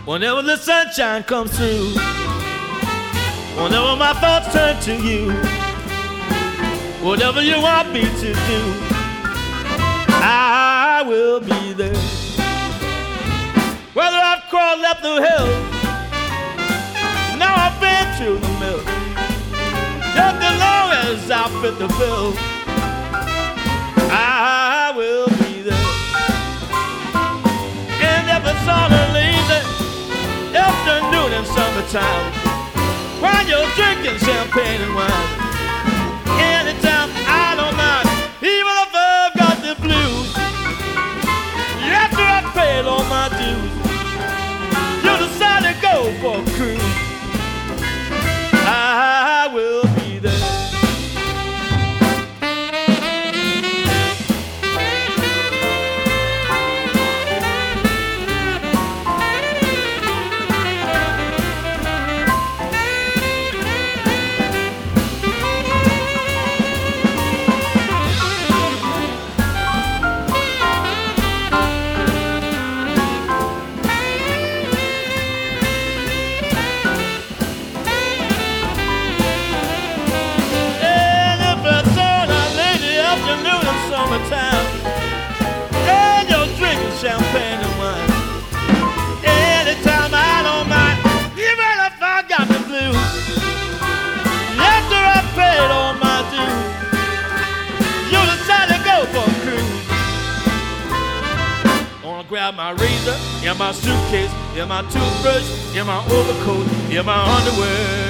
Whenever the sunshine comes through, whenever my thoughts turn to you, whatever you want me to do, I will be there. Whether I've crawled up the hill, now I've been through the mill, just as long as I fit the bill, I will be there. And if it's on a lazy afternoon in summertime, while you're drinking champagne and wine, anytime I don't mind, even if I've got the blues, after I've paid all my dues, you decide to go for a cruise, I will be there. Summertime, and you're drinking champagne and wine, anytime I don't mind, even if I got the blues, after I paid all my dues, you decide to go for a cruise. Gonna grab my razor, in my suitcase, in my toothbrush, in my overcoat, in my underwear.